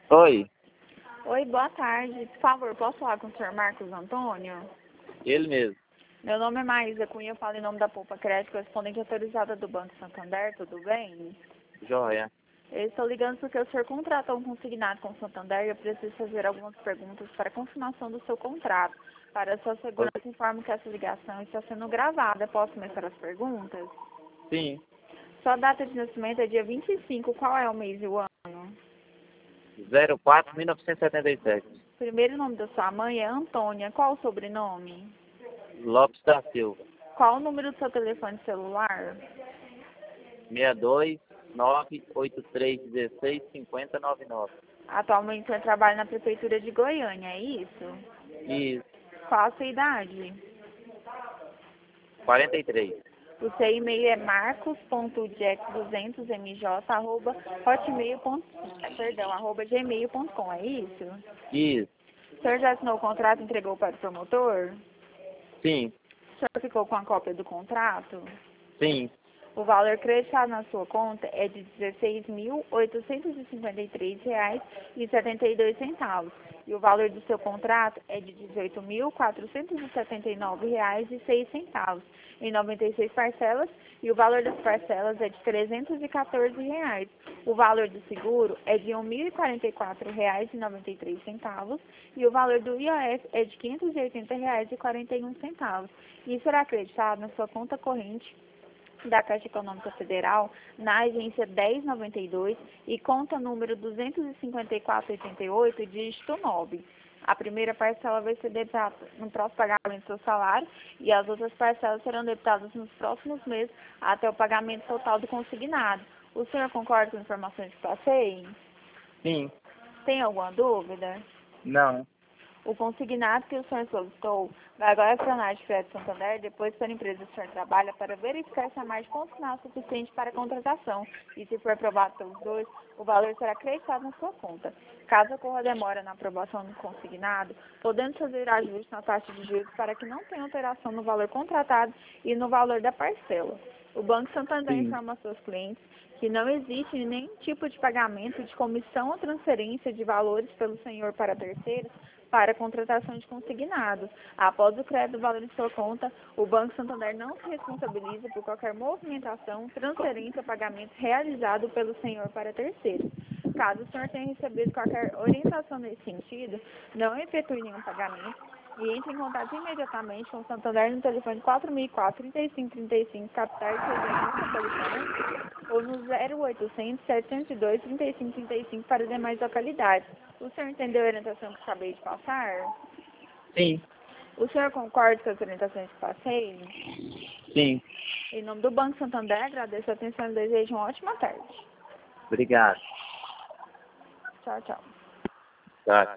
Oi, Oi, boa tarde. Por favor, posso falar com o senhor Marcos Antônio? ele mesmo. Meu nome é Maísa Cunha, eu falo em nome da Poupa Crédito, correspondente autorizada do Banco Santander, tudo bem? Joia. Eu estou ligando porque o senhor contratou um consignado com o Santander e eu preciso fazer algumas perguntas para confirmação do seu contrato. Para a sua segurança, informo que essa ligação está sendo gravada. Posso começar as perguntas? Sim, Sua data de nascimento é dia 25, qual é o mês e o ano? 04-1977. Primeiro nome da sua mãe é Antônia, qual o sobrenome? Lopes da Silva. Qual o número do seu telefone celular? 62-983-16-5099. Atualmente você trabalha na Prefeitura de Goiânia, é isso? E Qual a sua idade? 43. O seu e-mail é marcos.jack200mj@gmail.com, é isso? Isso. O senhor já assinou o contrato e entregou para o promotor? Sim, O senhor ficou com a cópia do contrato? sim, O valor creditado na sua conta é de R$ 16.853,72. E o valor do seu contrato é de R$ 18.479,06 em 96 parcelas. E o valor das parcelas é de R$ 314. O valor do seguro é de R$ 1.044,93. E o valor do IOF é de R$ 580,41. E será acreditado na sua conta corrente da Caixa Econômica Federal, na agência 1092 e conta número 25488, dígito 9. A primeira parcela vai ser debitada no próximo pagamento do seu salário e as outras parcelas serão debitadas nos próximos meses até o pagamento total do consignado. O senhor concorda com as informações que passei? sim. Tem alguma dúvida? Não. O consignado que o senhor solicitou vai agora acionar de crédito Santander, depois pela empresa que o senhor trabalha, para verificar se a margem consignada é suficiente para a contratação. E se for aprovado pelos dois, o valor será acreditado na sua conta. Caso ocorra demora na aprovação do consignado, podemos fazer ajuste na taxa de juros para que não tenha alteração no valor contratado e no valor da parcela. O Banco Santander Sim. informa aos seus clientes que não existe nenhum tipo de pagamento de comissão ou transferência de valores pelo senhor para terceiros para a contratação de consignados. Após o crédito do valor em sua conta, o Banco Santander não se responsabiliza por qualquer movimentação, transferência ou pagamento realizado pelo senhor para terceiros. Caso o senhor tenha recebido qualquer orientação nesse sentido, não efetue nenhum pagamento e entre em contato imediatamente com o Santander no telefone 4004-3535, capital de região metropolitana, ou no 0800-702-3535 para demais localidades. O senhor entendeu a orientação que acabei de passar? Sim, O senhor concorda com as orientações que passei? sim. Em nome do Banco Santander, agradeço a atenção e desejo uma ótima tarde. Obrigado. Tchau, tchau. Tá.